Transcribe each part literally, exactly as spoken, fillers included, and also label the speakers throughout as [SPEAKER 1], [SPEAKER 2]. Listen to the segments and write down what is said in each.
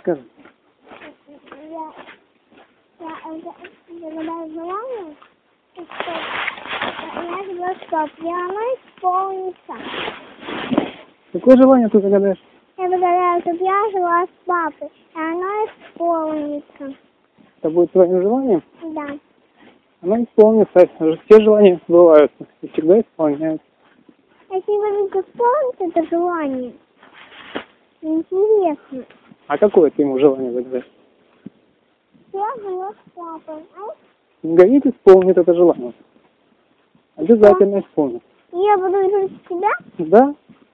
[SPEAKER 1] Скажи.
[SPEAKER 2] Я, я загадаю желание, что я желаю, чтобы оно исполнится.
[SPEAKER 1] Какое желание ты загадаешь?
[SPEAKER 2] Я загадаю, чтобы я жила с папой, и оно исполнится.
[SPEAKER 1] Это будет твоим желанием?
[SPEAKER 2] Да.
[SPEAKER 1] Оно исполнится. Все желания сбываются и всегда исполняются.
[SPEAKER 2] Если вы вдруг исполните это желание, интересно.
[SPEAKER 1] А какое ты ему желание загадаешь?
[SPEAKER 2] Я жила с папой. А
[SPEAKER 1] Гаит исполнит это желание. Обязательно исполнит.
[SPEAKER 2] я буду жить с тебя?
[SPEAKER 1] Да?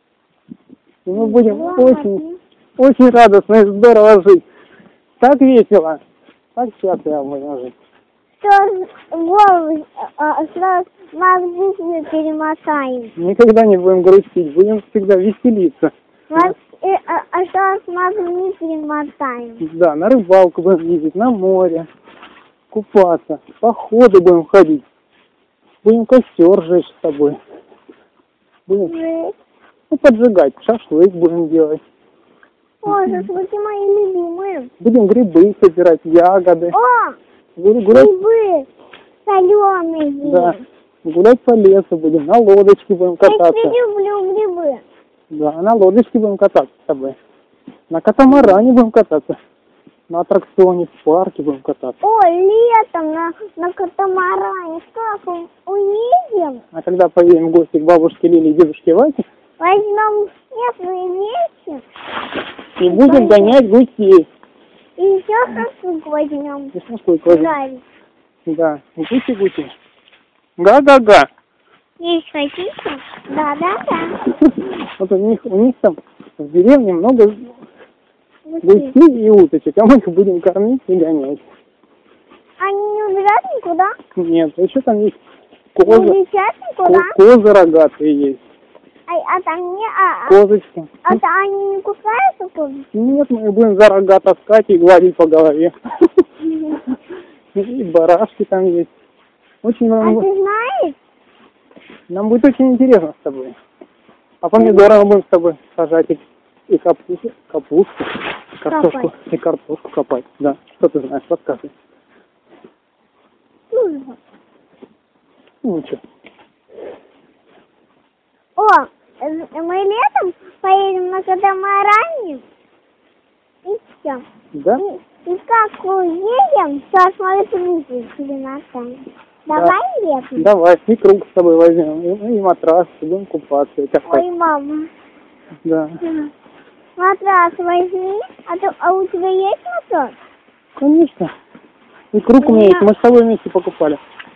[SPEAKER 1] И мы будем
[SPEAKER 2] Ладно.
[SPEAKER 1] очень, очень радостно и здорово жить. Так весело. Так счастливо будем жить.
[SPEAKER 2] Что голову, а, что нас в жизни перемотаем.
[SPEAKER 1] Никогда не будем грустить, будем всегда веселиться.
[SPEAKER 2] Нас, и, а, а что нас не перемотаем.
[SPEAKER 1] Да, на рыбалку будем ездить, на море, купаться, походы будем ходить. Будем костер жечь с тобой. Будем
[SPEAKER 2] Жить.
[SPEAKER 1] ну, поджигать, шашлык будем делать.
[SPEAKER 2] Ой, шашлыки мои любимые.
[SPEAKER 1] Будем грибы собирать, ягоды.
[SPEAKER 2] О,
[SPEAKER 1] Будем гулять,
[SPEAKER 2] грибы соленые.
[SPEAKER 1] да, гулять по лесу будем, на лодочке будем
[SPEAKER 2] Я
[SPEAKER 1] кататься.
[SPEAKER 2] люблю грибы.
[SPEAKER 1] Да, на лодочке будем кататься с тобой. На катамаране будем кататься. На аттракционе, в парке будем кататься.
[SPEAKER 2] О, летом на, на катамаране. Как мы уедем?
[SPEAKER 1] А когда поедем в гости к бабушке Лиле и дедушке Васе,
[SPEAKER 2] Возьмем снежные вещи
[SPEAKER 1] и будем гонять гусей.
[SPEAKER 2] и еще шашлык возьмем.
[SPEAKER 1] И шашлык возьмем.
[SPEAKER 2] Жарить.
[SPEAKER 1] Да, гуси-гуси. Га-га-га.
[SPEAKER 2] Есть хотите? Да, да, да.
[SPEAKER 1] Вот у них, у них там в деревне много
[SPEAKER 2] Гуси.
[SPEAKER 1] гусей и уточек, а мы их будем кормить и гонять.
[SPEAKER 2] Они не убегают никуда?
[SPEAKER 1] Нет, еще там есть
[SPEAKER 2] Не
[SPEAKER 1] козы,
[SPEAKER 2] улетят никуда?
[SPEAKER 1] ко- козы рогатые есть,
[SPEAKER 2] А, а там не... А, а,
[SPEAKER 1] козочки.
[SPEAKER 2] а то они не кусаются тоже?
[SPEAKER 1] Нет, мы их будем за рога таскать и гладить по голове. И барашки там есть. Очень
[SPEAKER 2] А
[SPEAKER 1] нам,
[SPEAKER 2] ты знаешь?
[SPEAKER 1] нам будет очень интересно с тобой. А помидоры мы будем с тобой сажать и, и капусту, капусту, картошку и картошку копать. Да, что ты знаешь, рассказывай.
[SPEAKER 2] Слушай.
[SPEAKER 1] Ну ничего.
[SPEAKER 2] О, э, мы летом поедем на катамаране. И все.
[SPEAKER 1] Да?
[SPEAKER 2] И, и как уедем, сейчас смотри, приблизительно перемотаем. Давай летом?
[SPEAKER 1] Давай, и круг с тобой возьмем, и, и матрас, и будем купаться. И катать.
[SPEAKER 2] Ой, мама.
[SPEAKER 1] Да.
[SPEAKER 2] Матрас возьми. А, то, а у тебя есть матрас?
[SPEAKER 1] Конечно. И круг у меня есть, мы с тобой вместе покупали.